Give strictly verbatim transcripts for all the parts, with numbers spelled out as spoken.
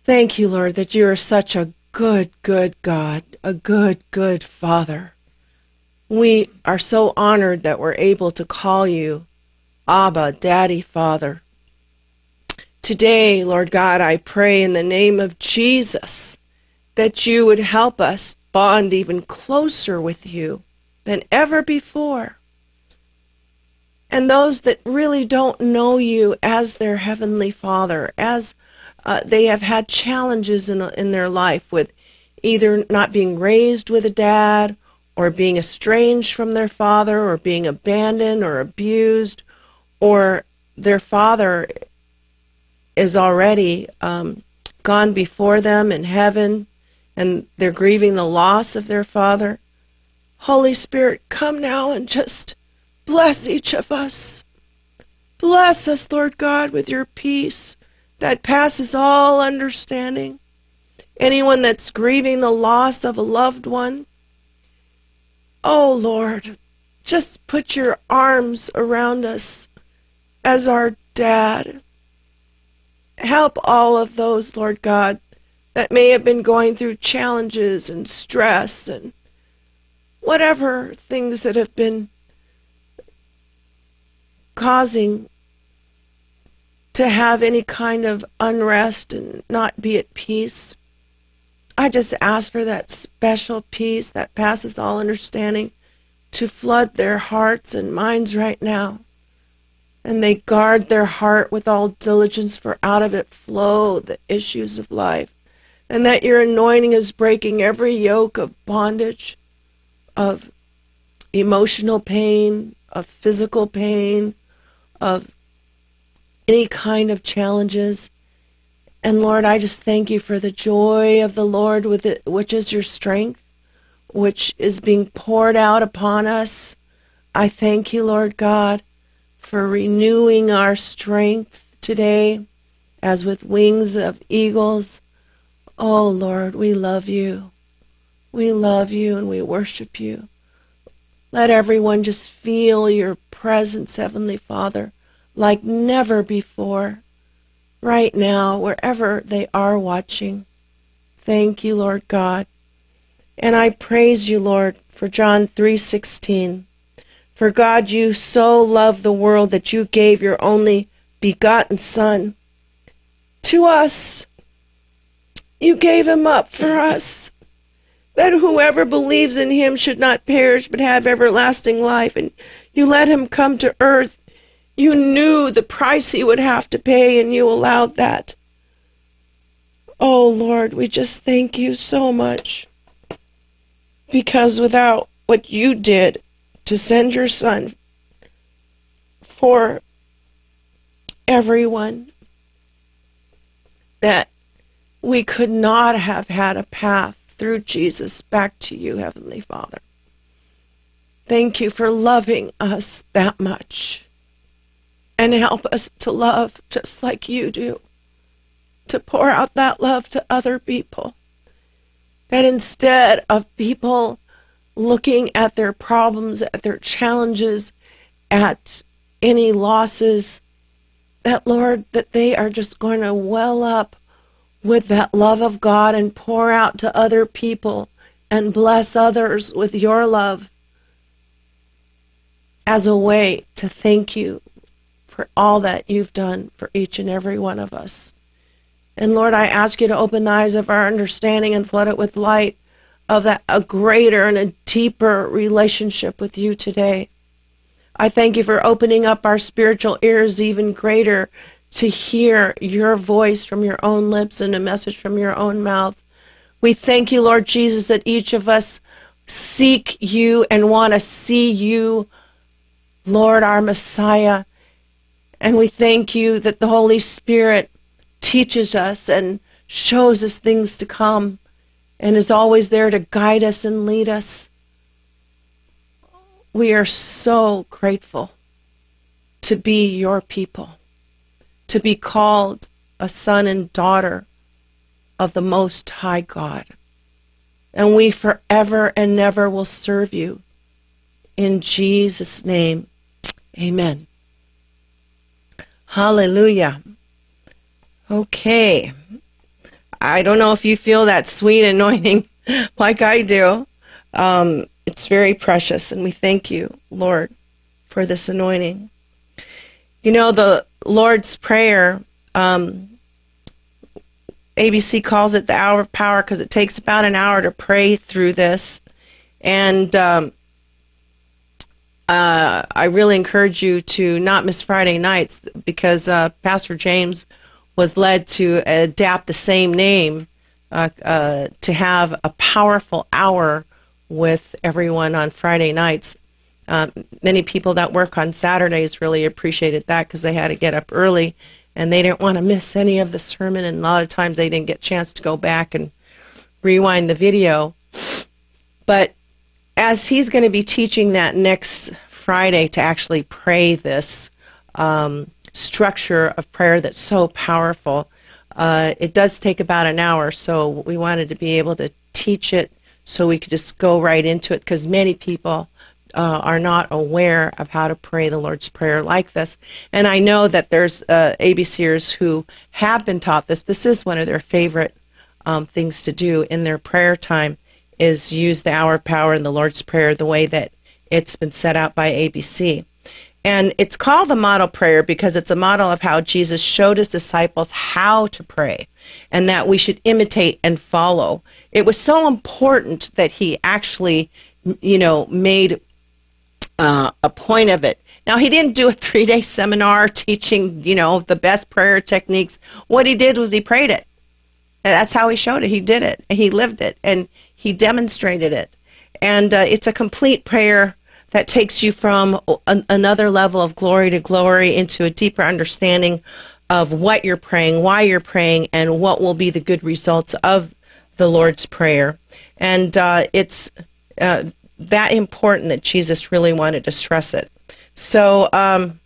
Thank you, Lord, that you are such a good, good God, a good, good Father. We are so honored that we're able to call you Abba, Daddy, Father. Today, Lord God, I pray in the name of Jesus that you would help us bond even closer with you than ever before. And those that really don't know you as their Heavenly Father, as uh, they have had challenges in, in their life with either not being raised with a dad, or being estranged from their father, or being abandoned or abused, or their father is already um, gone before them in heaven, and they're grieving the loss of their father. Holy Spirit, come now and just bless each of us. Bless us, Lord God, with your peace that passes all understanding. Anyone that's grieving the loss of a loved one, oh Lord, just put your arms around us as our dad. Help all of those, Lord God, that may have been going through challenges and stress and whatever things that have been causing to have any kind of unrest and not be at peace. I just ask for that special peace that passes all understanding to flood their hearts and minds right now. And they guard their heart with all diligence, for out of it flow the issues of life. And that your anointing is breaking every yoke of bondage, of emotional pain, of physical pain, of any kind of challenges. And Lord, I just thank you for the joy of the Lord, with it, which is your strength, which is being poured out upon us. I thank you, Lord God, for renewing our strength today as with wings of eagles. Oh, Lord, we love you. We love you and we worship you. Let everyone just feel your presence, Heavenly Father, like never before. Right now, wherever they are watching. Thank you, Lord God. And I praise you, Lord, for John three sixteen. For God, you so loved the world that you gave your only begotten Son to us. You gave him up for us, that whoever believes in him should not perish but have everlasting life. And you let him come to earth. You knew the price he would have to pay, and you allowed that. Oh, Lord, we just thank you so much. Because without what you did to send your Son for everyone, that we could not have had a path through Jesus back to you, Heavenly Father. Thank you for loving us that much. And help us to love just like you do. To pour out that love to other people. That instead of people looking at their problems, at their challenges, at any losses, that, Lord, that they are just going to well up with that love of God and pour out to other people and bless others with your love as a way to thank you for all that you've done for each and every one of us. And Lord, I ask you to open the eyes of our understanding and flood it with light of that a greater and a deeper relationship with you today. I thank you for opening up our spiritual ears even greater to hear your voice from your own lips and a message from your own mouth. We thank you, Lord Jesus, that each of us seek you and want to see you, Lord, our Messiah. And we thank you that the Holy Spirit teaches us and shows us things to come and is always there to guide us and lead us. We are so grateful to be your people, to be called a son and daughter of the Most High God. And we forever and never will serve you. In Jesus' name, amen. Hallelujah. Okay. I don't know if you feel that sweet anointing like I do. Um, it's very precious, and we thank you, Lord, for this anointing. You know, the Lord's Prayer, um, A B C calls it the hour of power because it takes about an hour to pray through this. And um, uh, I really encourage you to not miss Friday nights because uh, Pastor James was led to adapt the same name uh, uh, to have a powerful hour with everyone on Friday nights. Uh, many people that work on Saturdays really appreciated that because they had to get up early and they didn't want to miss any of the sermon, and a lot of times they didn't get a chance to go back and rewind the video. But as he's going to be teaching that next Friday to actually pray this um, structure of prayer that's so powerful, uh, it does take about an hour, so we wanted to be able to teach it so we could just go right into it because many people Uh, are not aware of how to pray the Lord's Prayer like this. And I know that there's uh, ABCers who have been taught this. This is one of their favorite um, things to do in their prayer time is use the hour of power in the Lord's Prayer the way that it's been set out by A B C. And it's called the model prayer because it's a model of how Jesus showed his disciples how to pray and that we should imitate and follow. It was so important that he actually, you know, made Uh, a point of it. Now, he didn't do a three-day seminar teaching, you know, the best prayer techniques. What he did was he prayed it. And that's how he showed it. He did it. He lived it. And he demonstrated it. And uh, it's a complete prayer that takes you from an, another level of glory to glory into a deeper understanding of what you're praying, why you're praying, and what will be the good results of the Lord's Prayer. And uh, it's Uh, that important that Jesus really wanted to stress it. So um,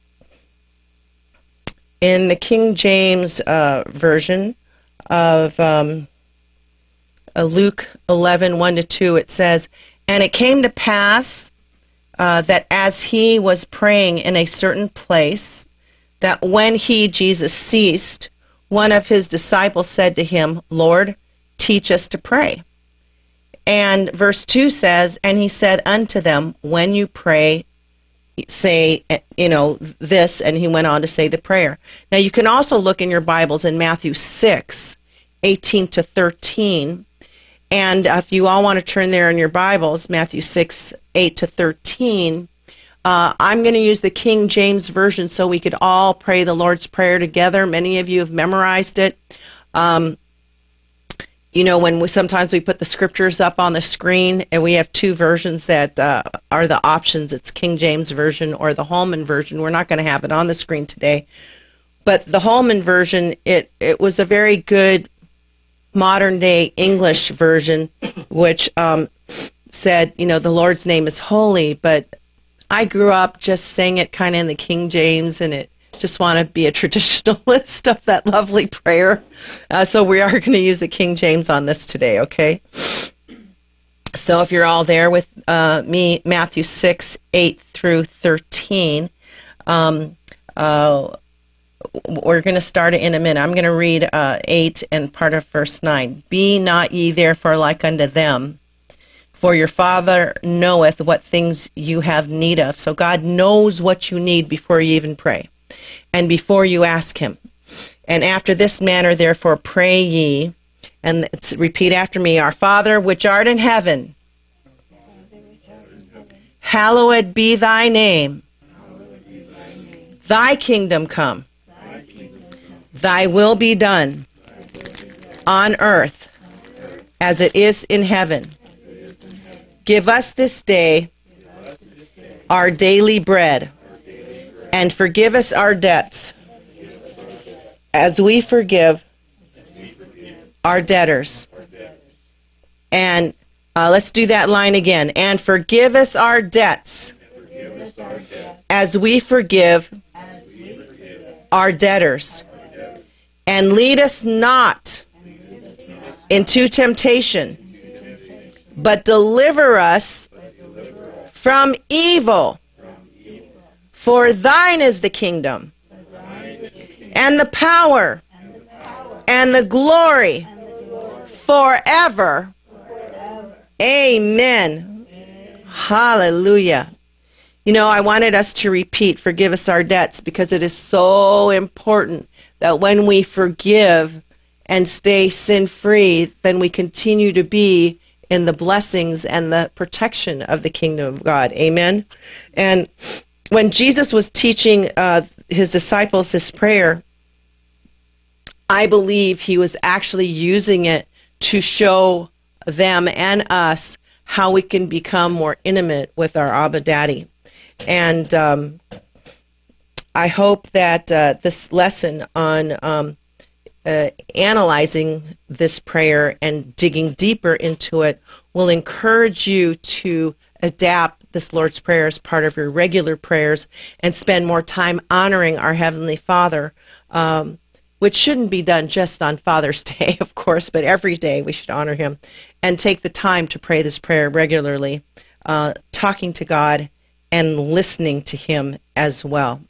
in the King James uh, version of um, uh, Luke eleven, one to two, it says, "And it came to pass uh, that as he was praying in a certain place, that when he, Jesus, ceased, one of his disciples said to him, Lord, teach us to pray. And verse two says, and he said unto them, when you pray, say, you know, this, and he went on to say the prayer. Now, you can also look in your Bibles in Matthew six, eighteen to thirteen. And if you all want to turn there in your Bibles, Matthew six, eight to thirteen, uh, I'm going to use the King James Version so we could all pray the Lord's Prayer together. Many of you have memorized it. Um, You know, when we sometimes we put the scriptures up on the screen, and we have two versions that uh, are the options. It's King James Version or the Holman Version. We're not going to have it on the screen today. But the Holman Version, it, it was a very good modern-day English version, which um, said, you know, the Lord's name is holy. But I grew up just saying it kind of in the King James, and it just want to be a traditionalist of that lovely prayer. Uh, so we are going to use the King James on this today, okay? So if you're all there with uh, me, Matthew six, eight through thirteen, um, uh, we're going to start it in a minute. I'm going to read uh, eight and part of verse nine. Be not ye therefore like unto them, for your Father knoweth what things you have need of. So God knows what you need before you even pray, and before you ask him. And after this manner, therefore, pray ye, and it's, repeat after me, Our Father, which art in heaven, hallowed be thy name. Thy kingdom come. Thy will be done on earth as it is in heaven. Give us this day our daily bread, and forgive us our debts, as we forgive our debtors. And uh, let's do that line again. And forgive us our debts, as we forgive our debtors. And lead us not into temptation, but deliver us from evil. For thine is the kingdom, and the power, and the glory forever. Amen. Hallelujah. You know, I wanted us to repeat, forgive us our debts, because it is so important that when we forgive and stay sin-free, then we continue to be in the blessings and the protection of the kingdom of God. Amen. And when Jesus was teaching uh, his disciples this prayer, I believe he was actually using it to show them and us how we can become more intimate with our Abba Daddy. And um, I hope that uh, this lesson on um, uh, analyzing this prayer and digging deeper into it will encourage you to adapt this Lord's Prayer as part of your regular prayers and spend more time honoring our Heavenly Father, um, which shouldn't be done just on Father's Day, of course, but every day we should honor him and take the time to pray this prayer regularly, uh, talking to God and listening to him as well.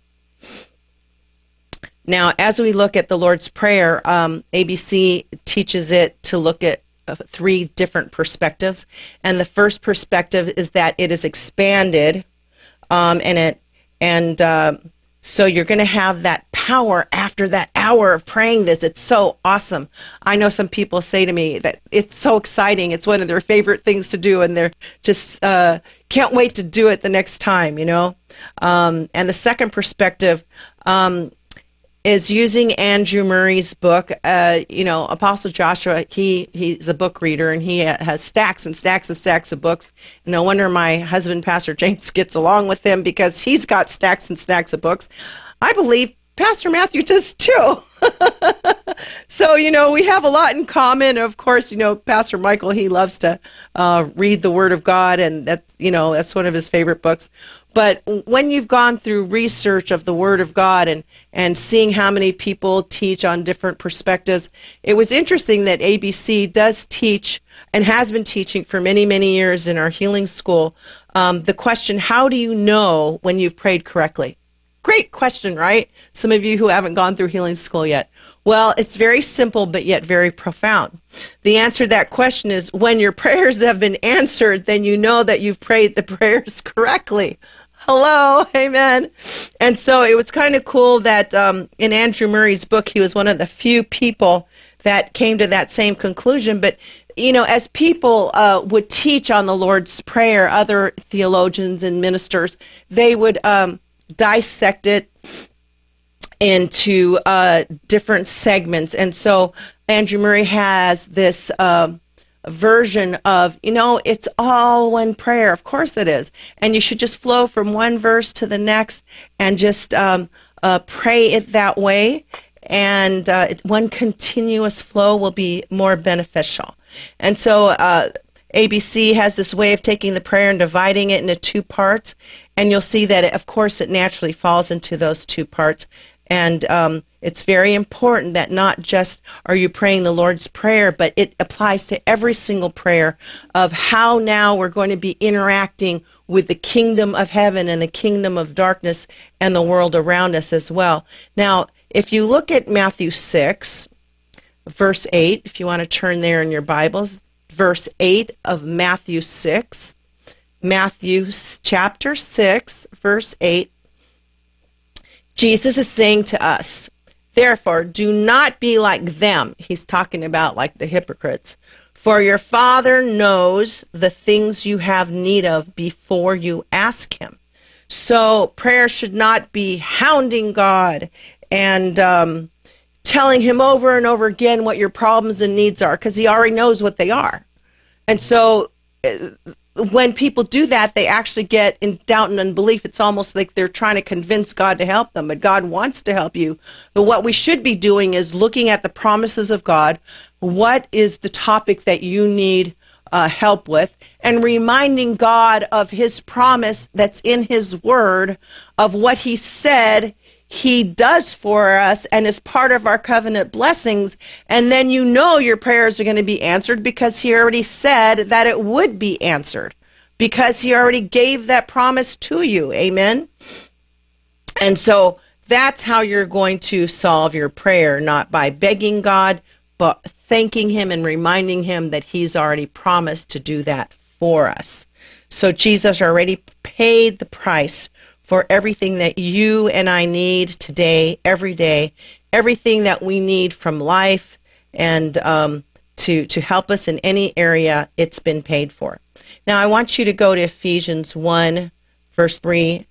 Now, as we look at the Lord's Prayer, um, A B C teaches it to look at uh, three different perspectives. And the first perspective is that it is expanded, um, and it and uh, so you're going to have that power after that hour of praying this. It's so awesome. I know some people say to me that it's so exciting. It's one of their favorite things to do, and they're just uh, can't wait to do it the next time, you know. Um, and the second perspective um, is using Andrew Murray's book. Uh, you know, Apostle Joshua, he he's a book reader, and he has stacks and stacks and stacks of books. No wonder my husband, Pastor James, gets along with him, because he's got stacks and stacks of books. I believe Pastor Matthew does too. So, you know, we have a lot in common. Of course, you know, Pastor Michael, he loves to uh, read the Word of God, and that's, you know, that's one of his favorite books. But when you've gone through research of the Word of God and, and seeing how many people teach on different perspectives, it was interesting that A B C does teach and has been teaching for many, many years in our healing school um, the question, how do you know when you've prayed correctly? Great question, right? Some of you who haven't gone through healing school yet. Well, it's very simple, but yet very profound. The answer to that question is, when your prayers have been answered, then you know that you've prayed the prayers correctly. Hello, amen. And so it was kind of cool that um, in Andrew Murray's book, he was one of the few people that came to that same conclusion. But, you know, as people uh, would teach on the Lord's Prayer, other theologians and ministers, they would um, dissect it into uh, different segments. And so Andrew Murray has this uh, version of, you know, it's all one prayer. Of course it is. And you should just flow from one verse to the next and just um, uh, pray it that way. And uh, it, one continuous flow will be more beneficial. And so uh, A B C has this way of taking the prayer and dividing it into two parts. And you'll see that, it, of course, it naturally falls into those two parts. And um, it's very important that not just are you praying the Lord's Prayer, but it applies to every single prayer of how now we're going to be interacting with the kingdom of heaven and the kingdom of darkness and the world around us as well. Now, if you look at Matthew six, verse eight, if you want to turn there in your Bibles, verse eight of Matthew six, Matthew chapter six, verse eight, Jesus is saying to us, therefore, do not be like them. He's talking about like the hypocrites. For your Father knows the things you have need of before you ask him. So prayer should not be hounding God and um, telling him over and over again what your problems and needs are, because he already knows what they are. And so uh, when people do that, they actually get in doubt and unbelief. It's almost like they're trying to convince God to help them, but God wants to help you. But what we should be doing is looking at the promises of God. What is the topic that you need uh, help with? And reminding God of his promise that's in his word, of what he said he does for us and is part of our covenant blessings. And then you know your prayers are going to be answered, because he already said that it would be answered, because he already gave that promise to you. Amen. And so That's how you're going to solve your prayer, not by begging God, but thanking him and reminding him that he's already promised to do that for us. So Jesus already paid the price for everything that you and I need today, every day, everything that we need from life and um, to, to help us in any area, it's been paid for. Now, I want you to go to Ephesians one, verse three.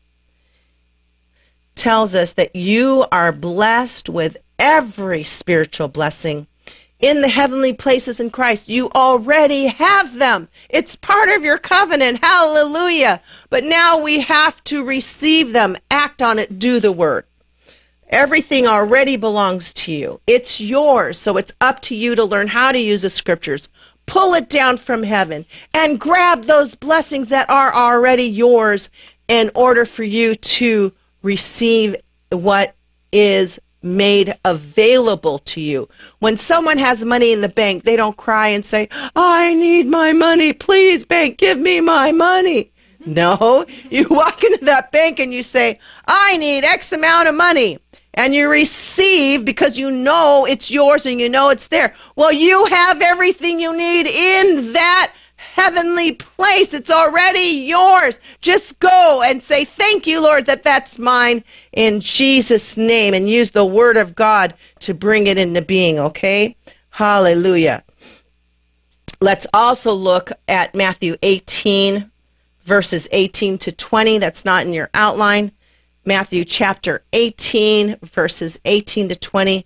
Tells us that you are blessed with every spiritual blessing in the heavenly places in Christ. You already have them. It's part of your covenant. Hallelujah. But now we have to receive them, act on it, do the word. Everything already belongs to you. It's yours. So it's up to you to learn how to use the scriptures. Pull it down from heaven and grab those blessings that are already yours in order for you to receive what is made available to you. When someone has money in the bank, they don't cry and say, I need my money. Please, bank, give me my money. No, you walk into that bank and you say, I need X amount of money. And you receive because you know it's yours and you know it's there. Well, you have everything you need in that heavenly place. It's already yours. Just go and say, thank you, Lord, that that's mine in Jesus' name, and use the word of God to bring it into being, okay? Hallelujah. Let's also look at Matthew eighteen, verses eighteen to twenty. That's not in your outline. Matthew chapter eighteen, verses eighteen to twenty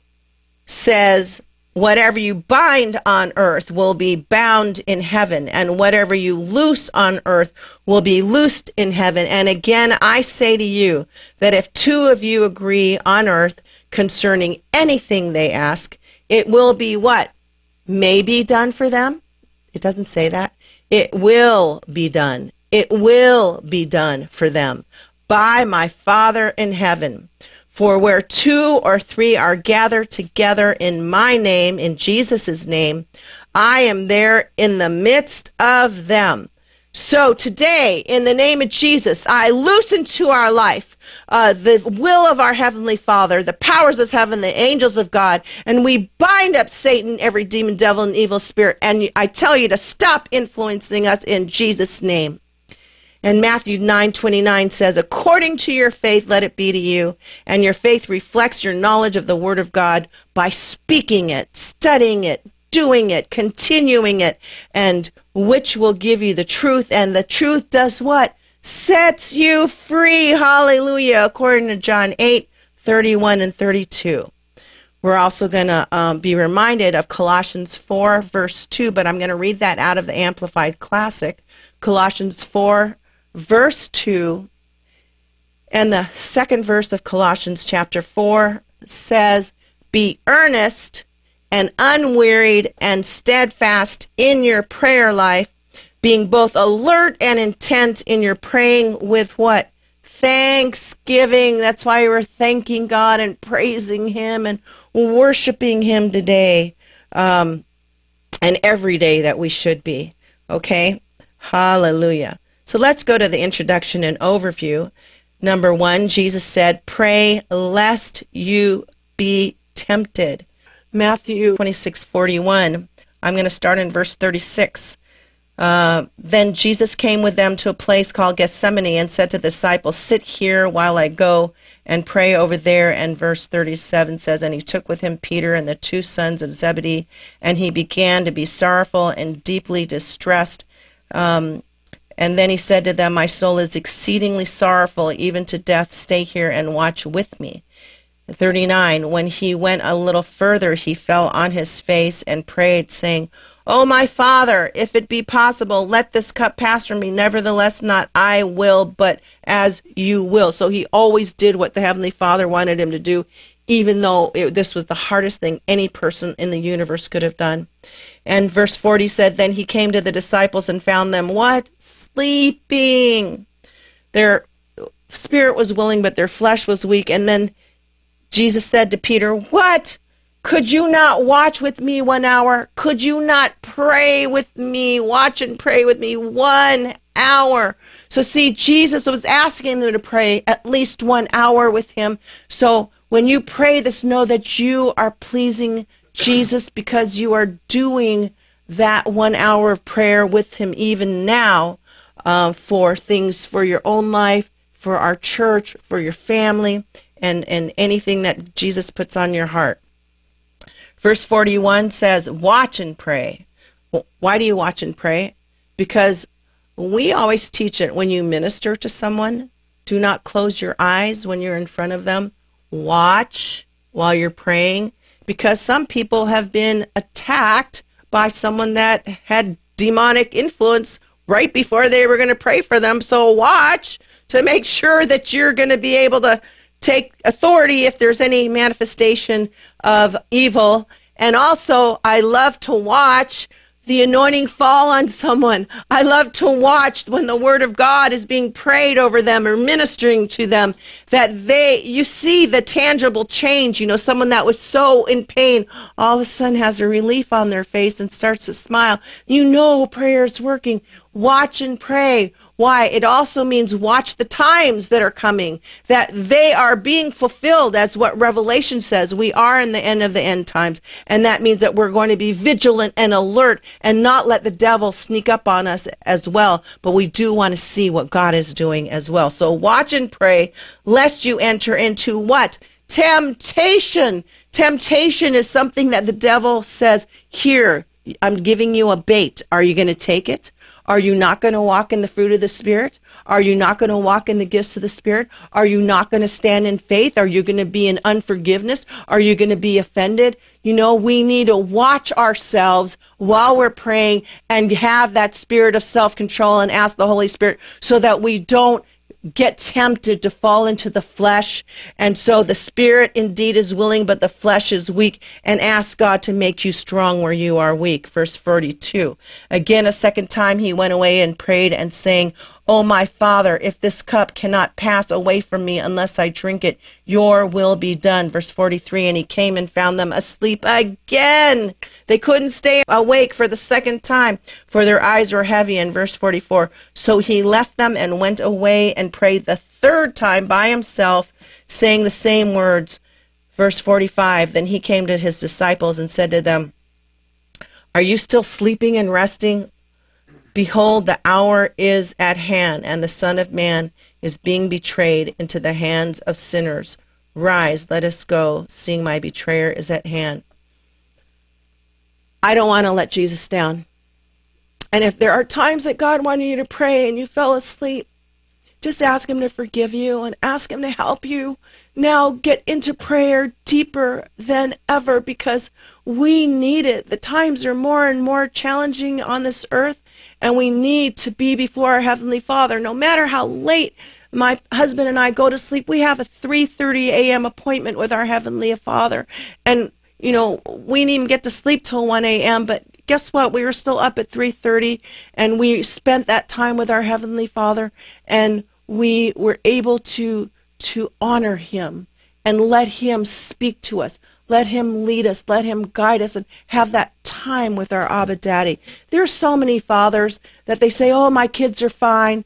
says, whatever you bind on earth will be bound in heaven, and whatever you loose on earth will be loosed in heaven. And again, I say to you that if two of you agree on earth concerning anything they ask, it will be what? May be done for them? It doesn't say that. It will be done. It will be done for them by my Father in heaven. For where two or three are gathered together in my name, in Jesus' name, I am there in the midst of them. So today, in the name of Jesus, I loosen to our life uh, the will of our Heavenly Father, the powers of heaven, the angels of God, and we bind up Satan, every demon, devil, and evil spirit, and I tell you to stop influencing us in Jesus' name. And Matthew nine twenty-nine says, according to your faith, let it be to you. And your faith reflects your knowledge of the Word of God by speaking it, studying it, doing it, continuing it, and which will give you the truth. And the truth does what? Sets you free. Hallelujah. According to John eight thirty-one and thirty-two. We're also going to um, be reminded of Colossians four, verse two, but I'm going to read that out of the Amplified Classic. Colossians four, verse two, and the second verse of Colossians chapter four says, be earnest and unwearied and steadfast in your prayer life, being both alert and intent in your praying with what? Thanksgiving. That's why we're thanking God and praising Him and worshiping Him today, um, and every day that we should be. Okay? Hallelujah. So let's go to the introduction and overview. Number one, Jesus said, pray lest you be tempted. Matthew twenty-six forty-one. I'm going to start in verse thirty-six. Uh, then Jesus came with them to a place called Gethsemane and said to the disciples, sit here while I go and pray over there. And verse thirty-seven says, and he took with him Peter and the two sons of Zebedee, and he began to be sorrowful and deeply distressed. Um, And then he said to them, my soul is exceedingly sorrowful, even to death. Stay here and watch with me. thirty-nine, when he went a little further, he fell on his face and prayed, saying, O my Father, if it be possible, let this cup pass from me. Nevertheless, not I will, but as you will. So he always did what the Heavenly Father wanted him to do, even though it, this was the hardest thing any person in the universe could have done. And verse forty said, then he came to the disciples and found them, what? Sleeping. Their spirit was willing, but their flesh was weak. And then Jesus said to Peter, what? Could you not watch with me one hour? Could you not pray with me, watch and pray with me one hour. So see, Jesus was asking them to pray at least one hour with him. So when you pray this, know that you are pleasing Jesus because you are doing that one hour of prayer with him even now uh, for things for your own life, for our church, for your family, and, and anything that Jesus puts on your heart. Verse forty-one says, watch and pray. Why do you watch and pray? Because we always teach it when you minister to someone, do not close your eyes when you're in front of them. Watch while you're praying, because some people have been attacked by someone that had demonic influence right before they were going to pray for them. So watch to make sure that you're going to be able to take authority if there's any manifestation of evil. And also, I love to watch the anointing fall on someone. I love to watch when the word of God is being prayed over them or ministering to them, that they, you see the tangible change. You know, someone that was so in pain, all of a sudden has a relief on their face and starts to smile. You know prayer is working. Watch and pray. Why? It also means watch the times that are coming, that they are being fulfilled as what Revelation says. We are in the end of the end times. And that means that we're going to be vigilant and alert and not let the devil sneak up on us as well. But we do want to see what God is doing as well. So watch and pray lest you enter into what? Temptation. Temptation is something that the devil says, here, I'm giving you a bait. Are you going to take it? Are you not going to walk in the fruit of the Spirit? Are you not going to walk in the gifts of the Spirit? Are you not going to stand in faith? Are you going to be in unforgiveness? Are you going to be offended? You know, we need to watch ourselves while we're praying and have that spirit of self-control and ask the Holy Spirit so that we don't get tempted to fall into the flesh. And so the spirit indeed is willing, but the flesh is weak, and ask God to make you strong where you are weak. Verse forty-two. Again, a second time he went away and prayed and saying, O my Father, if this cup cannot pass away from me unless I drink it, your will be done. Verse forty-three, and he came and found them asleep again. They couldn't stay awake for the second time, for their eyes were heavy. In verse forty-four, so he left them and went away and prayed the third time by himself, saying the same words. Verse forty-five, then he came to his disciples and said to them, are you still sleeping and resting? Behold, the hour is at hand, and the Son of Man is being betrayed into the hands of sinners. Rise, let us go, seeing my betrayer is at hand. I don't want to let Jesus down. And if there are times that God wanted you to pray and you fell asleep, just ask him to forgive you and ask him to help you now get into prayer deeper than ever, because we need it. The times are more and more challenging on this earth, and we need to be before our Heavenly Father. No matter how late my husband and I go to sleep, we have a three thirty a.m. appointment with our Heavenly Father. And, you know, we didn't even get to sleep till one a.m., but guess what? We were still up at three thirty, and we spent that time with our Heavenly Father, and we were able to to honor him and let him speak to us. Let him lead us. Let him guide us and have that time with our Abba Daddy. There are so many fathers that they say, oh, my kids are fine.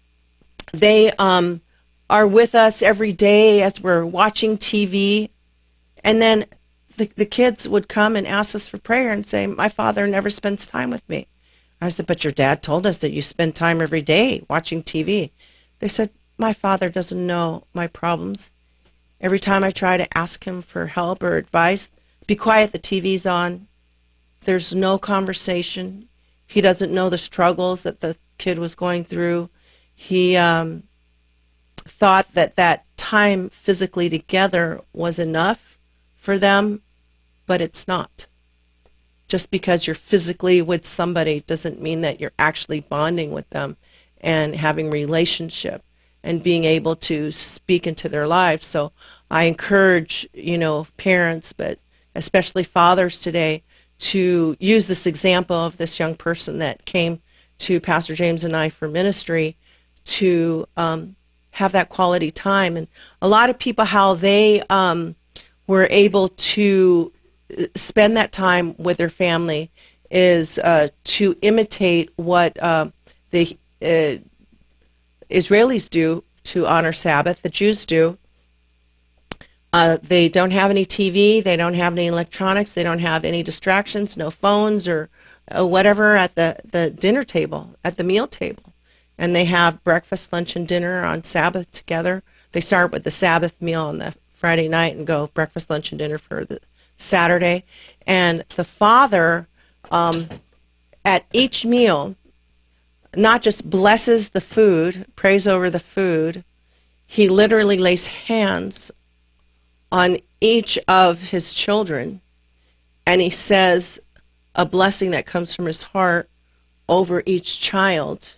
They um, are with us every day as we're watching T V. And then the, the kids would come and ask us for prayer and say, my father never spends time with me. I said, but your dad told us that you spend time every day watching T V. They said, my father doesn't know my problems. Every time I try to ask him for help or advice, be quiet, the T V's on. There's no conversation. He doesn't know the struggles that the kid was going through. He um, thought that that time physically together was enough for them, but it's not. Just because you're physically with somebody doesn't mean that you're actually bonding with them and having relationship and being able to speak into their lives. So I encourage, you know, parents, but especially fathers today, to use this example of this young person that came to Pastor James and I for ministry, to um, have that quality time. And a lot of people, how they um, were able to spend that time with their family is uh, to imitate what uh, the uh, Israelis do to honor Sabbath, the Jews do. Uh, they don't have any T V, they don't have any electronics, they don't have any distractions, no phones or uh, whatever at the, the dinner table, at the meal table. And they have breakfast, lunch, and dinner on Sabbath together. They start with the Sabbath meal on the Friday night and go breakfast, lunch, and dinner for the Saturday. And the father, um, at each meal, not just blesses the food, prays over the food, he literally lays hands on each of his children, and he says a blessing that comes from his heart over each child,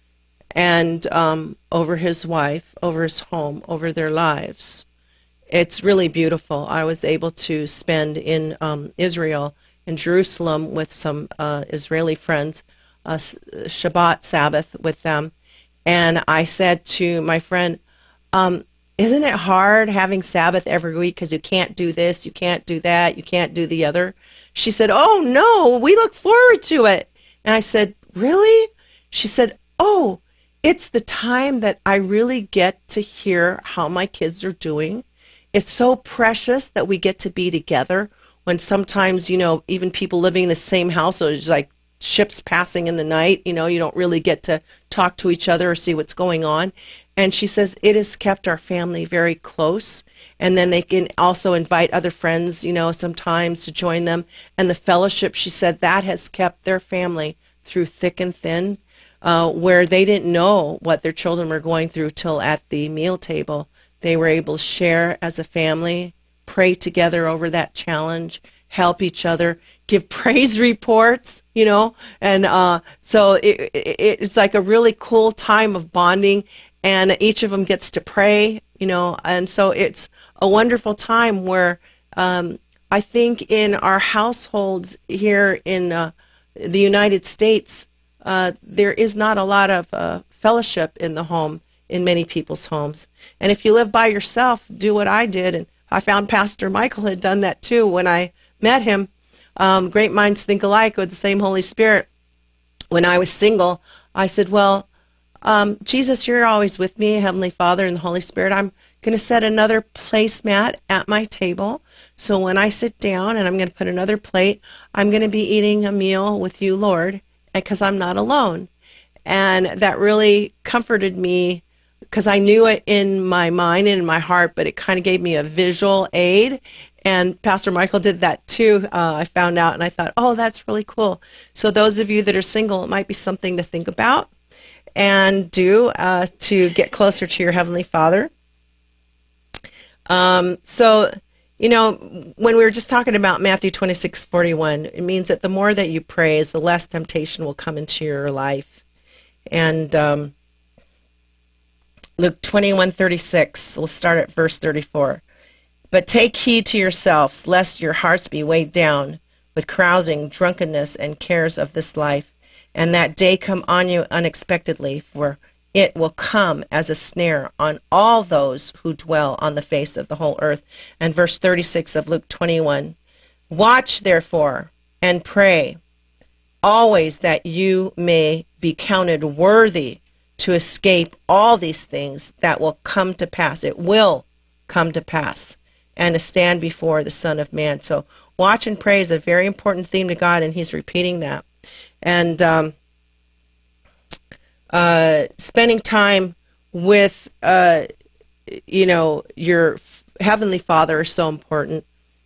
and um, over his wife, over his home, over their lives. It's really beautiful. I was able to spend in um, Israel, in Jerusalem, with some uh, Israeli friends, uh, Shabbat, Sabbath with them, and I said to my friend, um, isn't it hard having Sabbath every week because you can't do this, you can't do that, you can't do the other? She said, oh, no, we look forward to it. And I said, really? She said, oh, it's the time that I really get to hear how my kids are doing. It's so precious that we get to be together when sometimes, you know, even people living in the same house, so it's like ships passing in the night, you know, you don't really get to talk to each other or see what's going on. And she says it has kept our family very close. And then they can also invite other friends, you know, sometimes to join them. And the fellowship, she said, that has kept their family through thick and thin, uh, where they didn't know what their children were going through till at the meal table. They were able to share as a family, pray together over that challenge, help each other, give praise reports, you know. And uh, so it, it, it's like a really cool time of bonding. And each of them gets to pray, you know, and so it's a wonderful time where um, I think in our households here in uh, the United States, uh, there is not a lot of uh, fellowship in the home, in many people's homes. And if you live by yourself, do what I did. And I found Pastor Michael had done that too when I met him. Um, great minds think alike with the same Holy Spirit. When I was single, I said, well, Um, Jesus, you're always with me, Heavenly Father and the Holy Spirit. I'm going to set another placemat at my table. So when I sit down and I'm going to put another plate, I'm going to be eating a meal with you, Lord, because I'm not alone. And that really comforted me because I knew it in my mind and in my heart, but it kind of gave me a visual aid. And Pastor Michael did that too, uh, I found out, and I thought, oh, that's really cool. So those of you that are single, it might be something to think about and do uh, to get closer to your Heavenly Father. Um, so, you know, when we were just talking about Matthew twenty-six forty-one, it means that the more that you praise, the less temptation will come into your life. And um, Luke twenty-one thirty-six, we'll start at verse thirty-four. But take heed to yourselves, lest your hearts be weighed down with carousing, drunkenness, and cares of this life, and that day come on you unexpectedly, for it will come as a snare on all those who dwell on the face of the whole earth. And verse thirty-six of Luke twenty-one, watch therefore and pray always that you may be counted worthy to escape all these things that will come to pass. It will come to pass, and to stand before the Son of Man. So watch and pray is a very important theme to God, and he's repeating that. And um, uh, spending time with, uh, you know, your Heavenly Father is so important.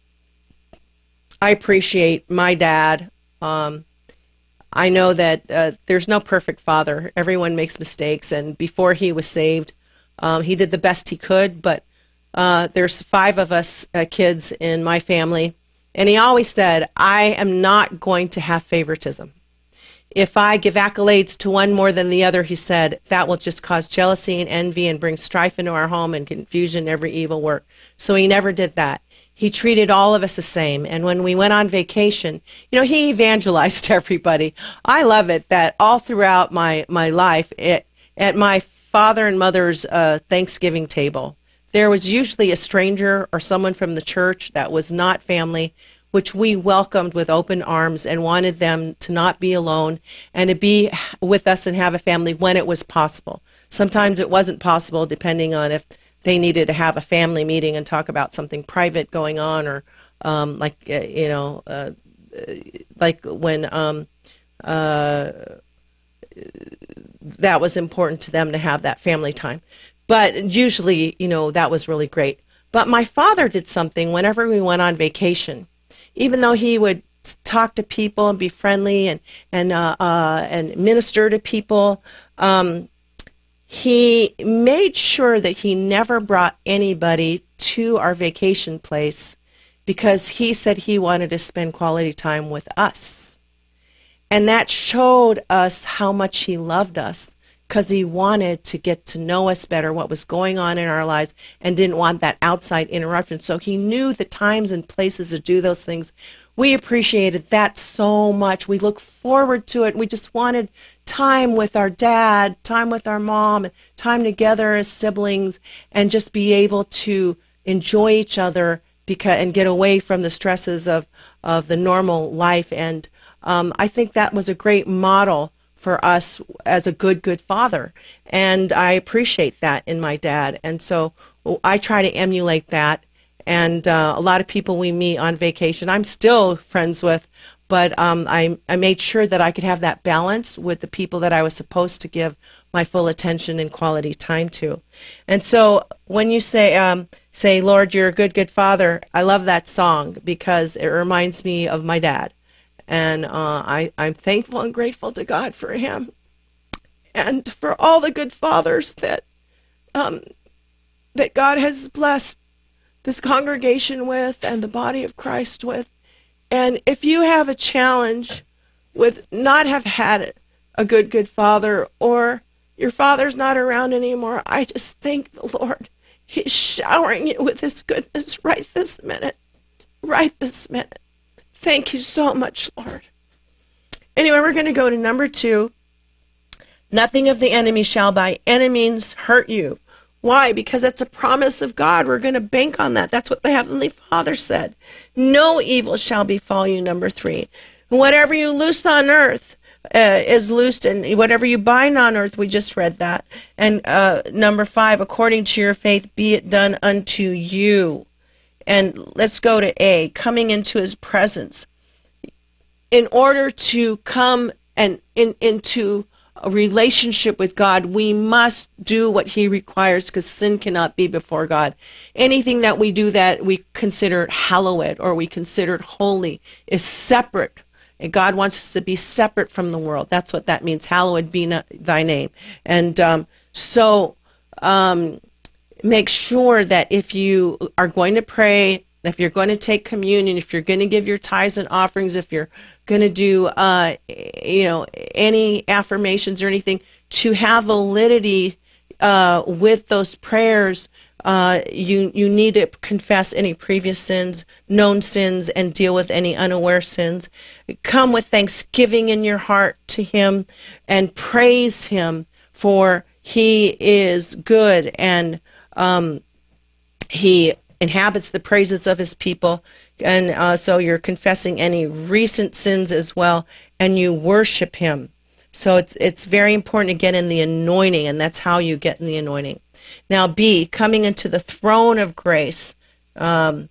I appreciate my dad. Um, I know that uh, there's no perfect father. Everyone makes mistakes, and before he was saved, um, he did the best he could, but uh, there's five of us uh, kids in my family, and he always said, I am not going to have favoritism. If I give accolades to one more than the other, he said, that will just cause jealousy and envy and bring strife into our home and confusion, every evil work. So he never did that. He treated all of us the same. And when we went on vacation, you know, he evangelized everybody. I love it that all throughout my, my life, it, at my father and mother's uh, Thanksgiving table, there was usually a stranger or someone from the church that was not family. which we welcomed with open arms and wanted them to not be alone and to be with us and have a family when it was possible. Sometimes it wasn't possible, depending on if they needed to have a family meeting and talk about something private going on, or um, like, uh, you know, uh, like when um, uh, that was important to them to have that family time. But usually, you know, that was really great. But my father did something whenever we went on vacation. Even though he would talk to people and be friendly and and uh, uh, and minister to people, um, he made sure that he never brought anybody to our vacation place, because he said he wanted to spend quality time with us. And that showed us how much he loved us, because he wanted to get to know us better, what was going on in our lives, and didn't want that outside interruption. So he knew the times and places to do those things. We appreciated that so much. We look forward to it. We just wanted time with our dad, time with our mom, time together as siblings, and just be able to enjoy each other because, and get away from the stresses of, of the normal life. And um, I think that was a great model for us as a good, good father. And I appreciate that in my dad. And so I try to emulate that. And uh, a lot of people we meet on vacation, I'm still friends with, but um, I, I made sure that I could have that balance with the people that I was supposed to give my full attention and quality time to. And so when you say, um, say, Lord, you're a good, good father, I love that song because it reminds me of my dad. And uh, I, I'm thankful and grateful to God for him and for all the good fathers that um, that God has blessed this congregation with and the body of Christ with. And if you have a challenge with not have had a good, good father, or your father's not around anymore, I just thank the Lord. He's showering you with his goodness right this minute, right this minute. Thank you so much, Lord. Anyway, we're going to go to number two. Nothing of the enemy shall by any means hurt you. Why? Because it's a promise of God. We're going to bank on that. That's what the Heavenly Father said. No evil shall befall you, number three. Whatever you loose on earth uh, is loosed, and whatever you bind on earth, we just read that. And uh, number five, according to your faith, be it done unto you. And let's go to A, coming into his presence. In order to come and in, into a relationship with God, we must do what he requires, because sin cannot be before God. Anything that we do that we consider hallowed or we consider holy is separate. And God wants us to be separate from the world. That's what that means. Hallowed be not thy name. And um, so um, make sure that if you are going to pray, if you're going to take communion, if you're going to give your tithes and offerings, if you're going to do, uh, you know, any affirmations or anything, to have validity uh, with those prayers, uh, you you need to confess any previous sins, known sins, and deal with any unaware sins. Come with thanksgiving in your heart to him and praise him, for he is good, and um, he inhabits the praises of his people. And uh, so you're confessing any recent sins as well, and you worship him. So it's it's very important to get in the anointing, and that's how you get in the anointing. Now, B, coming into the throne of grace, um,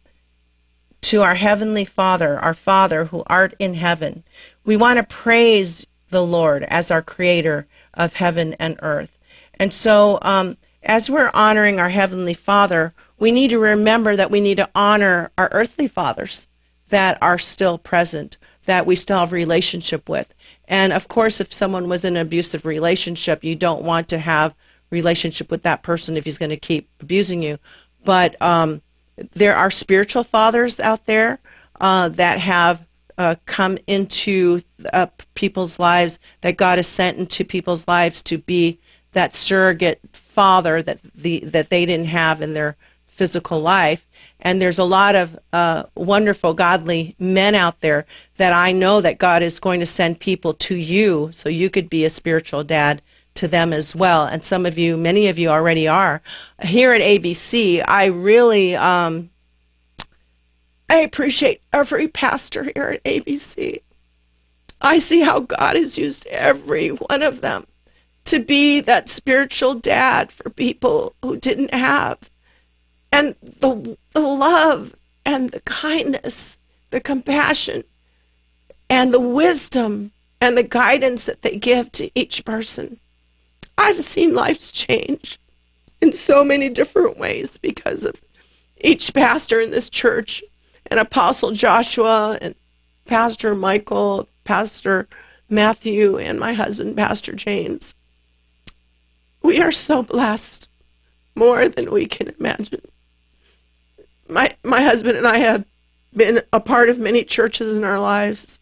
to our heavenly Father, our Father who art in heaven. We want to praise the Lord as our creator of heaven and earth. And so um, as we're honoring our heavenly Father, we need to remember that we need to honor our earthly fathers that are still present, that we still have a relationship with. And of course, if someone was in an abusive relationship, you don't want to have relationship with that person if he's going to keep abusing you. But um, there are spiritual fathers out there uh, that have uh, come into uh, people's lives, that God has sent into people's lives to be that surrogate father that the that they didn't have in their physical life. And there's a lot of uh, wonderful, godly men out there that I know that God is going to send people to you so you could be a spiritual dad to them as well. And some of you, many of you already are. Here at A B C, I really, um, I appreciate every pastor here at A B C. I see how God has used every one of them to be that spiritual dad for people who didn't have. And the, the love and the kindness, the compassion, and the wisdom and the guidance that they give to each person. I've seen lives change in so many different ways because of each pastor in this church, and Apostle Joshua, and Pastor Michael, Pastor Matthew, and my husband, Pastor James. We are so blessed, more than we can imagine. My, my husband and I have been a part of many churches in our lives.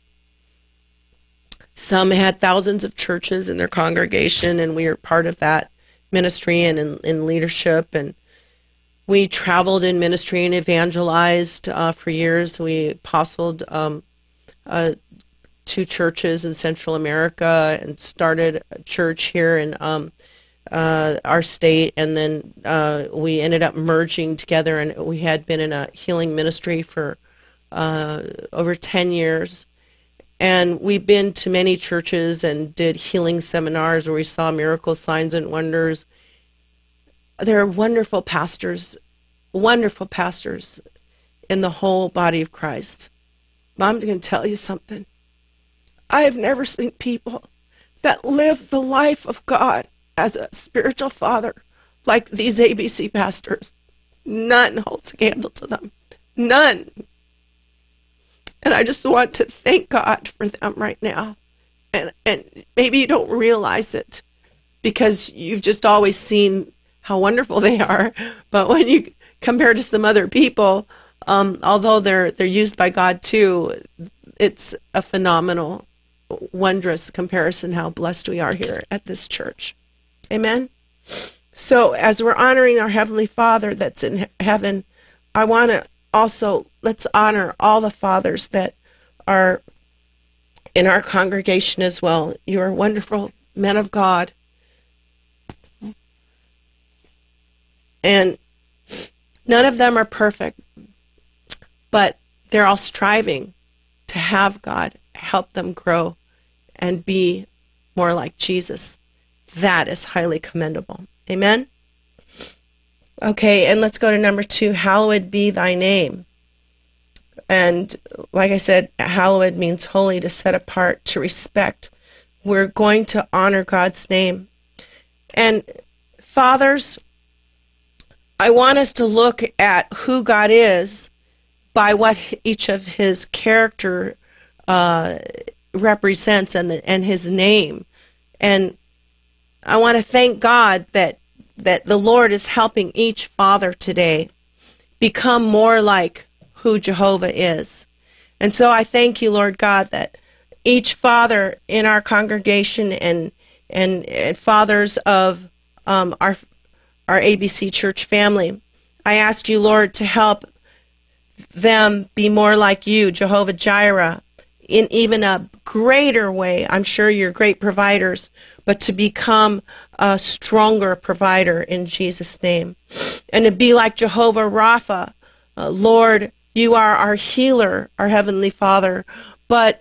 Some had thousands of churches in their congregation, and we are part of that ministry and in, in leadership. And we traveled in ministry and evangelized uh, for years. We apostled um, uh, two churches in Central America and started a church here in um, uh, our state. And then uh, we ended up merging together, and we had been in a healing ministry for uh, over ten years. And we've been to many churches and did healing seminars where we saw miracles, signs, and wonders. There are wonderful pastors, wonderful pastors in the whole body of Christ. But I'm going to tell you something. I have never seen people that live the life of God as a spiritual father like these A B C pastors. None holds a candle to them. None. And I just want to thank God for them right now. And and maybe you don't realize it because you've just always seen how wonderful they are. But when you compare to some other people, um, although they're they're used by God too, it's a phenomenal, wondrous comparison how blessed we are here at this church. Amen? So as we're honoring our Heavenly Father that's in he- heaven, I want to also, let's honor all the fathers that are in our congregation as well. You are wonderful men of God. And none of them are perfect, but they're all striving to have God help them grow and be more like Jesus. That is highly commendable. Amen? Okay, and let's go to number two. Hallowed be thy name. And like I said, hallowed means holy, to set apart, to respect. We're going to honor God's name. And fathers, I want us to look at who God is by what each of his character uh, represents and, the, and his name. And I want to thank God that that the Lord is helping each father today become more like who Jehovah is. And so I thank you, Lord God, that each father in our congregation and and, and fathers of um, our our A B C church family, I ask you, Lord, to help them be more like you, Jehovah Jireh, in even a greater way. I'm sure you're great providers, but to become a stronger provider in Jesus' name. And to be like Jehovah Rapha. Uh, Lord, you are our healer, our Heavenly Father. But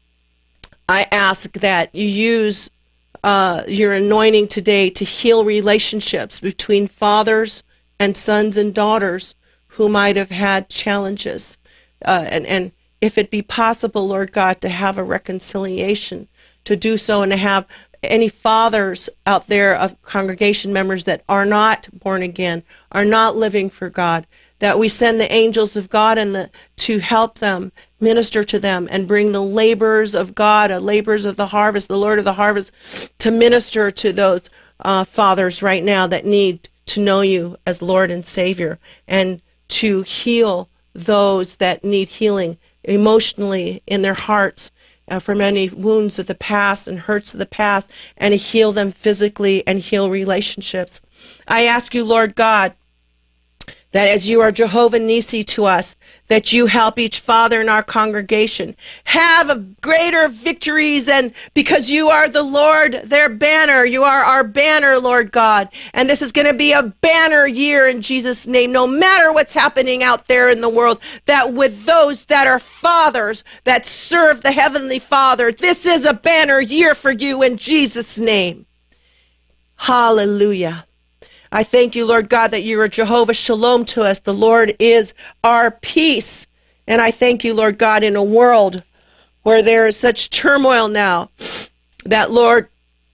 I ask that you use uh, your anointing today to heal relationships between fathers and sons and daughters who might have had challenges. Uh, and, and if it be possible, Lord God, to have a reconciliation, to do so, and to have any fathers out there of congregation members that are not born again, are not living for God, that we send the angels of God and the to help them, minister to them, and bring the laborers of God, uh, laborers of the harvest, the Lord of the harvest, to minister to those uh, fathers right now that need to know you as Lord and Savior, and to heal those that need healing emotionally in their hearts, Uh, from any wounds of the past and hurts of the past, and to heal them physically and heal relationships. I ask you, Lord God, that as you are Jehovah Nissi to us, that you help each father in our congregation have a greater victories, and because you are the Lord, their banner. You are our banner, Lord God. And this is going to be a banner year in Jesus' name, no matter what's happening out there in the world, that with those that are fathers that serve the Heavenly Father, this is a banner year for you in Jesus' name. Hallelujah. I thank you, Lord God, that you are Jehovah Shalom to us. The Lord is our peace. And I thank you, Lord God, in a world where there is such turmoil now, that, Lord,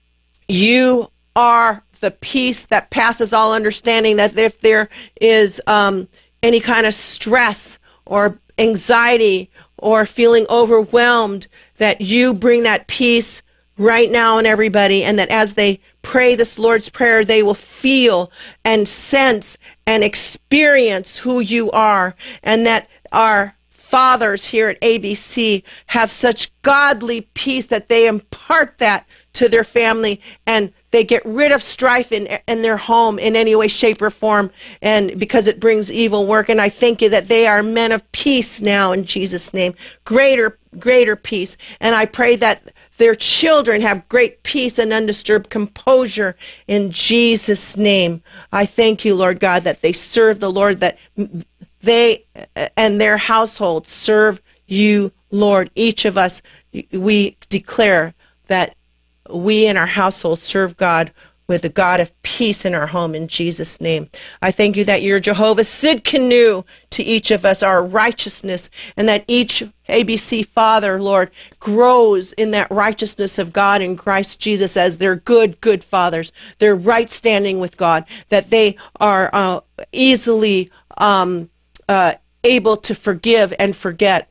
you are the peace that passes all understanding, that if there is um, any kind of stress or anxiety or feeling overwhelmed, that you bring that peace right now in everybody, and that as they pray this Lord's Prayer, they will feel and sense and experience who you are, and that our fathers here at A B C have such godly peace that they impart that to their family, and they get rid of strife in, in their home in any way, shape, or form, and because it brings evil work. And I thank you that they are men of peace now in Jesus' name, greater, greater peace. And I pray that their children have great peace and undisturbed composure in Jesus' name. I thank you, Lord God, that they serve the Lord, that they and their household serve you, Lord. Each of us, we declare that we and our household serve God with the God of peace in our home in Jesus' name. I thank you that you're Jehovah Sidkenu to each of us, our righteousness, and that each A B C father, Lord, grows in that righteousness of God in Christ Jesus as they're good, good fathers. They're right standing with God, that they are uh, easily um, uh, able to forgive and forget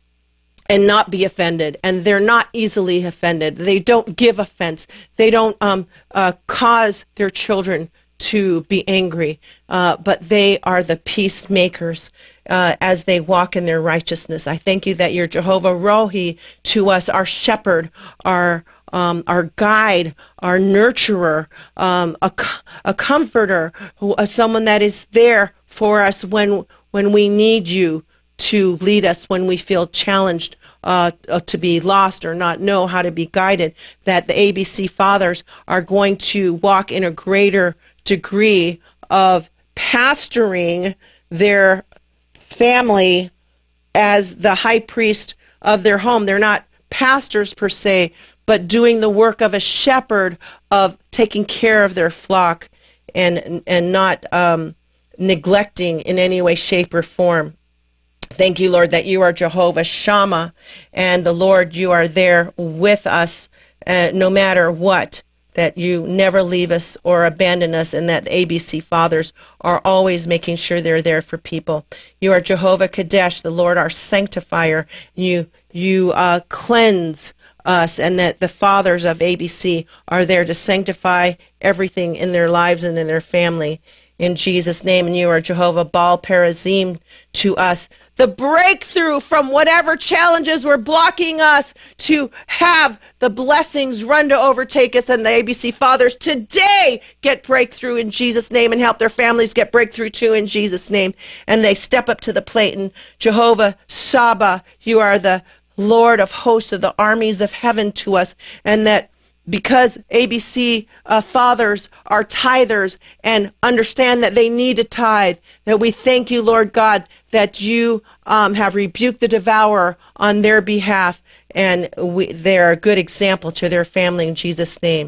and not be offended, and they're not easily offended. They don't give offense. They don't um, uh, cause their children to be angry, uh, but they are the peacemakers uh, as they walk in their righteousness. I thank you that you're Jehovah Rohi to us, our shepherd, our um, our guide, our nurturer, um, a, a comforter, who, uh, someone that is there for us when when we need you to lead us, when we feel challenged uh, to be lost or not know how to be guided, that the A B C fathers are going to walk in a greater degree of pastoring their family as the high priest of their home. They're not pastors per se, but doing the work of a shepherd, of taking care of their flock and, and not um, neglecting in any way, shape, or form. Thank you, Lord, that you are Jehovah Shammah, and the Lord, you are there with us uh, no matter what, that you never leave us or abandon us, and that the A B C fathers are always making sure they're there for people. You are Jehovah Kadesh, the Lord, our sanctifier. You, you uh, cleanse us, and that the fathers of A B C are there to sanctify everything in their lives and in their family. In Jesus' name, and you are Jehovah Baal Perazim to us, the breakthrough from whatever challenges were blocking us to have the blessings run to overtake us, and the A B C fathers today get breakthrough in Jesus' name, and help their families get breakthrough too in Jesus' name. And they step up to the plate. And Jehovah Saba, you are the Lord of hosts of the armies of heaven to us, and that because A B C uh, fathers are tithers and understand that they need to tithe, that we thank you, Lord God, that you um, have rebuked the devourer on their behalf, and we, they're a good example to their family in Jesus' name.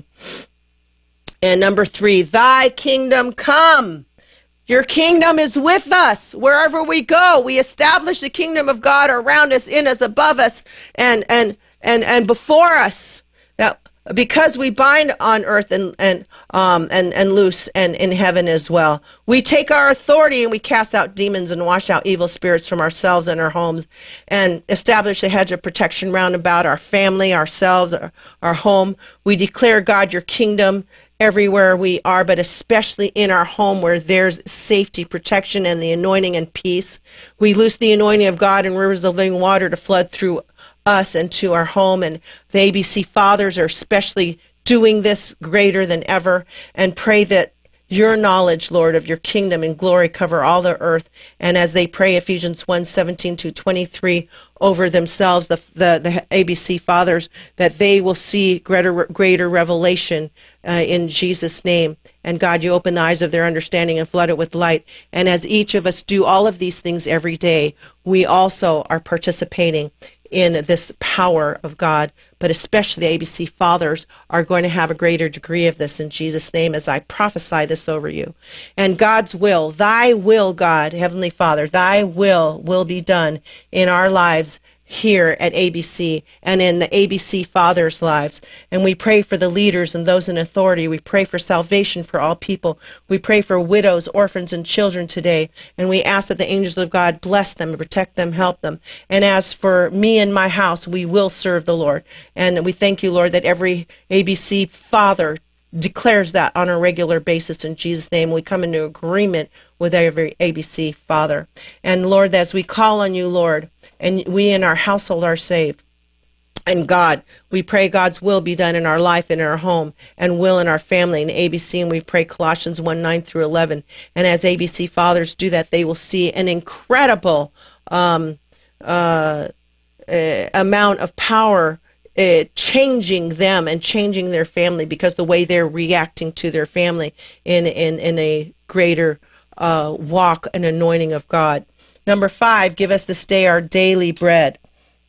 And number three, thy kingdom come. Your kingdom is with us wherever we go. We establish the kingdom of God around us, in us, above us, and and and and before us. That because we bind on earth and and um and and loose and in heaven as well. We take our authority and we cast out demons and wash out evil spirits from ourselves and our homes, and establish a hedge of protection round about our family, ourselves, our, our home. We declare, God, your kingdom everywhere we are, but especially in our home where there's safety, protection, and the anointing and peace. We loose the anointing of God and rivers of living water to flood through us and to our home, and the A B C fathers are especially doing this greater than ever, and pray that Your knowledge, Lord, of your kingdom and glory cover all the earth. And as they pray Ephesians one seventeen to twenty-three over themselves, the, the, the A B C fathers, that they will see greater, greater revelation uh, in Jesus' name. And God, you open the eyes of their understanding and flood it with light. And as each of us do all of these things every day, we also are participating in this power of God, but especially the A B C fathers are going to have a greater degree of this in Jesus' name as I prophesy this over you. And God's will, thy will, God, Heavenly Father, thy will will be done in our lives here at A B C and in the A B C fathers' lives. And we pray for the leaders and those in authority. We pray for salvation for all people. We pray for widows, orphans, and children today. And we ask that the angels of God bless them and protect them, help them. And as for me and my house, we will serve the Lord. And we thank you, Lord, that every A B C father declares that on a regular basis in Jesus' name. We come into agreement with every A B C father. And Lord, as we call on you, Lord, and we in our household are saved, and God, we pray God's will be done in our life and in our home, and will in our family in A B C, and we pray Colossians one, nine through eleven. And as A B C fathers do that, they will see an incredible um, uh, uh, amount of power uh, changing them and changing their family, because the way they're reacting to their family in, in, in a greater uh, walk and anointing of God. Number five, give us this day our daily bread.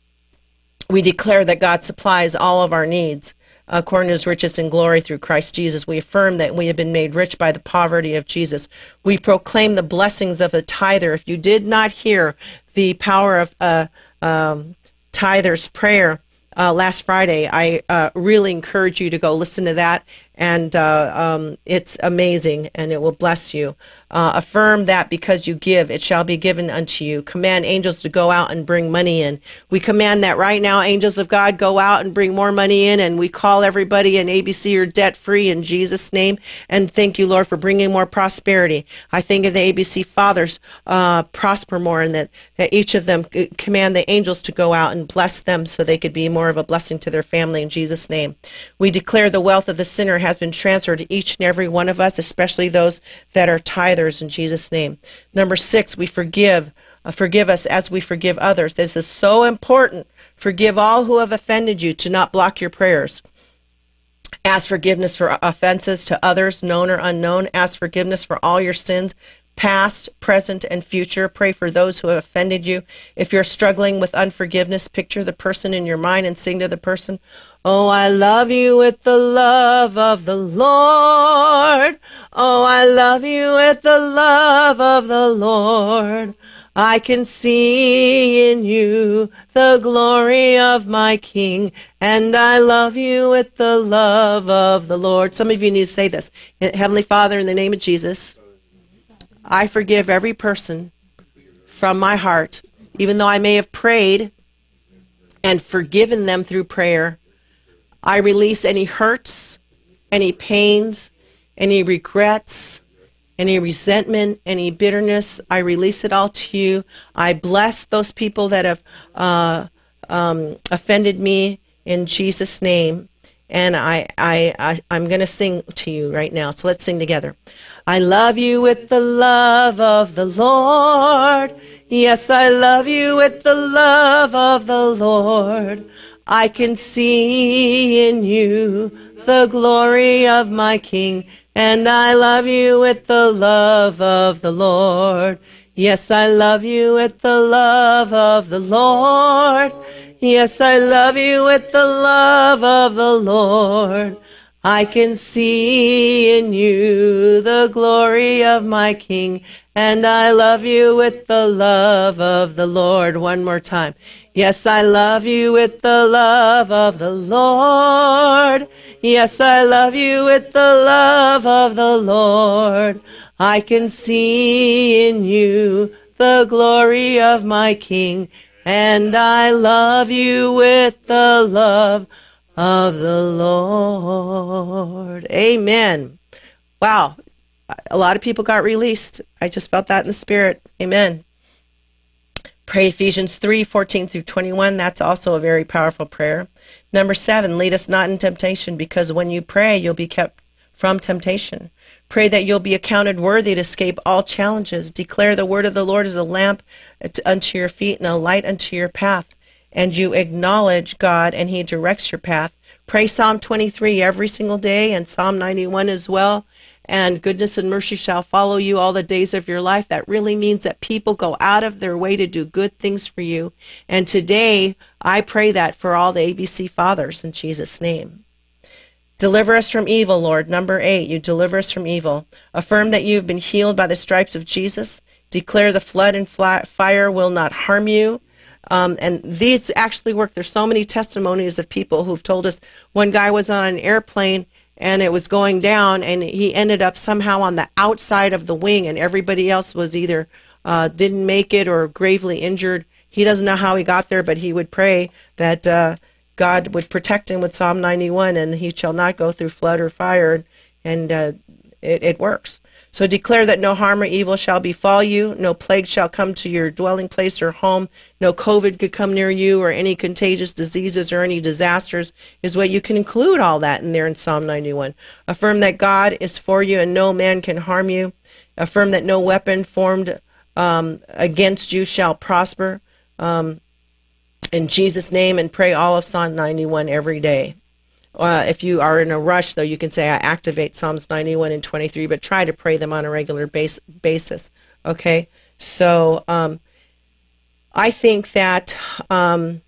We declare that God supplies all of our needs according to his riches and glory through Christ Jesus. We affirm that we have been made rich by the poverty of Jesus. We proclaim the blessings of the tither. If you did not hear the power of uh, um, tither's prayer uh, last Friday, I uh, really encourage you to go listen to that. And uh, um, it's amazing, and it will bless you. Uh, affirm that because you give, it shall be given unto you. Command angels to go out and bring money in. We command that right now, angels of God, go out and bring more money in, and we call everybody in A B C or debt-free in Jesus' name. And thank you, Lord, for bringing more prosperity. I think of the A B C fathers uh, prosper more, and that, that each of them command the angels to go out and bless them so they could be more of a blessing to their family in Jesus' name. We declare the wealth of the sinner has been transferred to each and every one of us, especially those that are tithers in Jesus' name. Number six, we forgive. Uh, forgive us as we forgive others. This is so important. Forgive all who have offended you, to not block your prayers. Ask forgiveness for offenses to others, known or unknown. Ask forgiveness for all your sins, past, present, and future. Pray for those who have offended you. If you're struggling with unforgiveness, picture the person in your mind and sing to the person, "Oh, I love you with the love of the Lord. Oh, I love you with the love of the Lord. I can see in you the glory of my King, and I love you with the love of the Lord." Some of you need to say this. Heavenly Father, in the name of Jesus, I forgive every person from my heart, even though I may have prayed and forgiven them through prayer. I release any hurts, any pains, any regrets, any resentment, any bitterness. I release it all to you. I bless those people that have uh, um, offended me in Jesus' name. And I, I, I, I'm going to sing to you right now. So let's sing together. I love you with the love of the Lord. Yes, I love you with the love of the Lord. I can see in you the glory of my King, and I love you with the love of the Lord. Yes, I love you with the love of the Lord. Yes, I love you with the love of the Lord. I can see in you the glory of my King, and I love you with the love of the Lord. One more time. Yes, I love you with the love of the Lord. Yes, I love you with the love of the Lord. I can see in you the glory of my King, and I love you with the love of the Lord. Amen. Wow. A lot of people got released. I just felt that in the spirit. Amen. Pray Ephesians three, fourteen through twenty-one. That's also a very powerful prayer. Number seven, lead us not in temptation, because when you pray, you'll be kept from temptation. Pray that you'll be accounted worthy to escape all challenges. Declare the word of the Lord is a lamp unto your feet and a light unto your path. And you acknowledge God, and he directs your path. Pray Psalm twenty-three every single day, and Psalm ninety-one as well. And goodness and mercy shall follow you all the days of your life. That really means that people go out of their way to do good things for you. And today, I pray that for all the A B C fathers in Jesus' name. Deliver us from evil, Lord. Number eight, you deliver us from evil. Affirm that you've been healed by the stripes of Jesus. Declare the flood and fire will not harm you. Um, and these actually work. There's so many testimonies of people who've told us. One guy was on an airplane and it was going down, and he ended up somehow on the outside of the wing, and everybody else was either uh, didn't make it or gravely injured. He doesn't know how he got there, but he would pray that uh, God would protect him with Psalm ninety-one, and he shall not go through flood or fire, and uh, it, it works. So declare that no harm or evil shall befall you, no plague shall come to your dwelling place or home, no COVID could come near you, or any contagious diseases or any disasters, is what you can include all that in there in Psalm ninety-one. Affirm that God is for you and no man can harm you. Affirm that no weapon formed um, against you shall prosper. Um, in Jesus' name, and pray all of Psalm ninety-one every day. Uh, if you are in a rush, though, you can say, I activate Psalms ninety-one and twenty-three, but try to pray them on a regular base, basis, okay? So um, I think that um,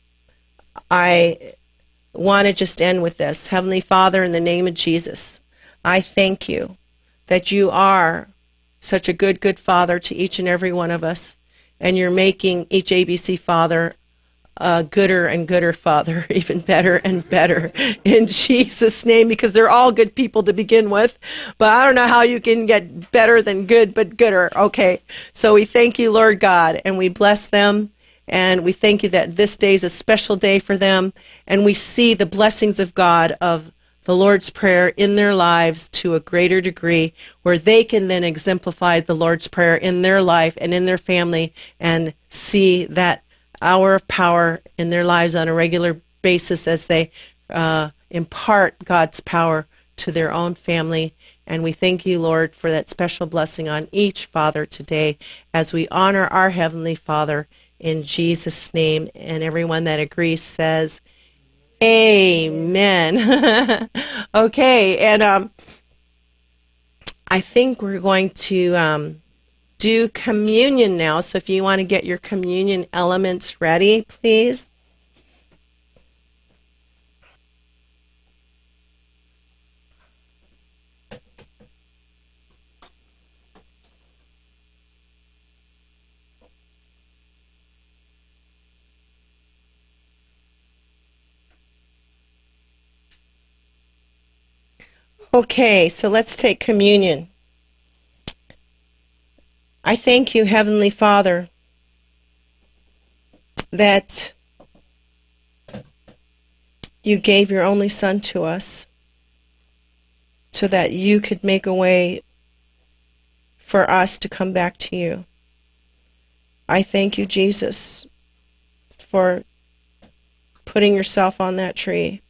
I want to just end with this. Heavenly Father, in the name of Jesus, I thank you that you are such a good, good Father to each and every one of us, and you're making each A B C Father Uh, gooder and gooder, Father, even better and better, in Jesus' name, because they're all good people to begin with. But I don't know how you can get better than good, but gooder. Okay, so we thank you, Lord God, and we bless them, and we thank you that this day is a special day for them, and we see the blessings of God of the Lord's Prayer in their lives to a greater degree, where they can then exemplify the Lord's Prayer in their life and in their family, and see that hour of power in their lives on a regular basis as they uh, impart God's power to their own family. And we thank you, Lord, for that special blessing on each father today as we honor our Heavenly Father in Jesus' name. And everyone that agrees says, Amen. Okay, and um, I think we're going to Um, do communion now. So if you want to get your communion elements ready, please. Okay, so let's take communion. I thank you, Heavenly Father, that you gave your only Son to us so that you could make a way for us to come back to you. I thank you, Jesus, for putting yourself on that tree,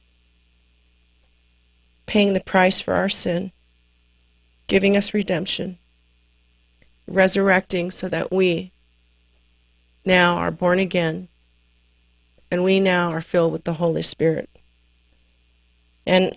paying the price for our sin, giving us redemption, resurrecting so that we now are born again, and we now are filled with the Holy Spirit. And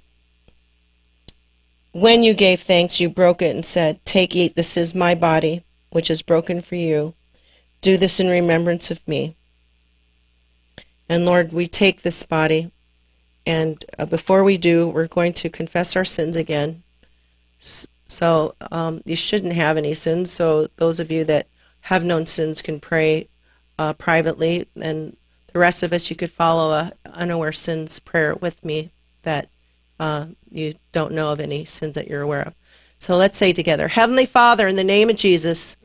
when you gave thanks, you broke it and said, "Take, eat, this is my body, which is broken for you. Do this in remembrance of me." And Lord, we take this body, and uh, before we do, we're going to confess our sins again. So um, you shouldn't have any sins, so those of you that have known sins can pray uh, privately, and the rest of us, you could follow a unaware sins prayer with me that uh, you don't know of any sins that you're aware of. So let's say together, Heavenly Father, in the name of Jesus,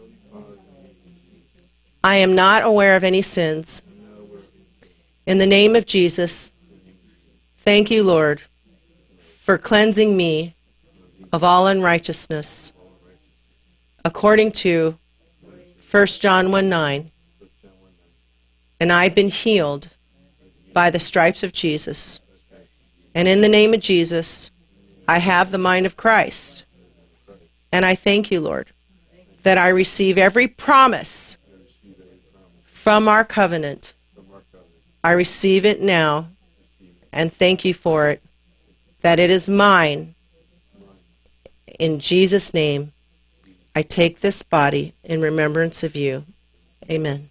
I am not aware of any sins. In the name of Jesus, thank you, Lord, for cleansing me of all unrighteousness, according to First John one nine. And I've been healed by the stripes of Jesus. And in the name of Jesus, I have the mind of Christ. And I thank you, Lord, that I receive every promise from our covenant. I receive it now, and thank you for it, that it is mine. In Jesus' name, I take this body in remembrance of you. Amen.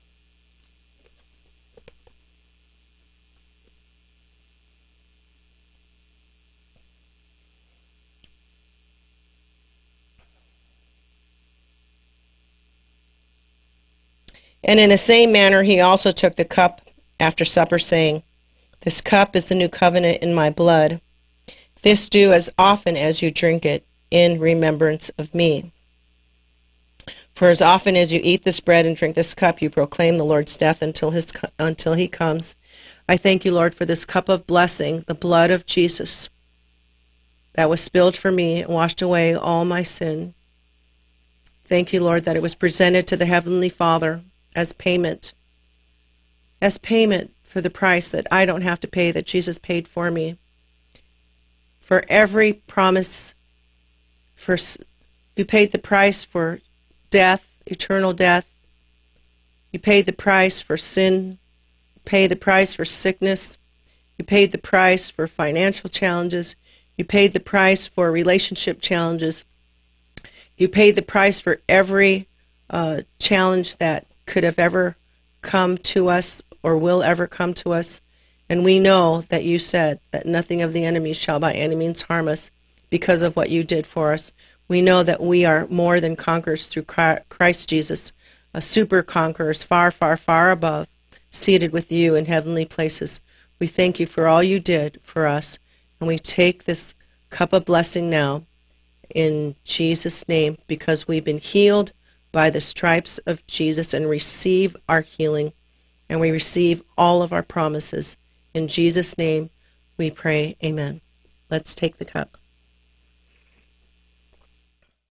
And in the same manner he also took the cup after supper, saying, This cup is the new covenant in my blood. This do as often as you drink it in remembrance of me. For as often as you eat this bread and drink this cup, you proclaim the Lord's death until his until he comes. I thank you, Lord, for this cup of blessing, the blood of Jesus that was spilled for me and washed away all my sin. Thank you, Lord, that it was presented to the Heavenly Father as payment, as payment for the price that I don't have to pay, that Jesus paid for me. For every promise, for you paid the price for death, eternal death. You paid the price for sin. You paid the price for sickness. You paid the price for financial challenges. You paid the price for relationship challenges. You paid the price for every uh, challenge that could have ever come to us or will ever come to us. And we know that you said that nothing of the enemy shall by any means harm us because of what you did for us. We know that we are more than conquerors through Christ Jesus, a super conquerors, far, far, far above, seated with you in heavenly places. We thank you for all you did for us, and we take this cup of blessing now in Jesus' name, because we've been healed by the stripes of Jesus and receive our healing, and we receive all of our promises. In Jesus' name we pray, amen. Let's take the cup.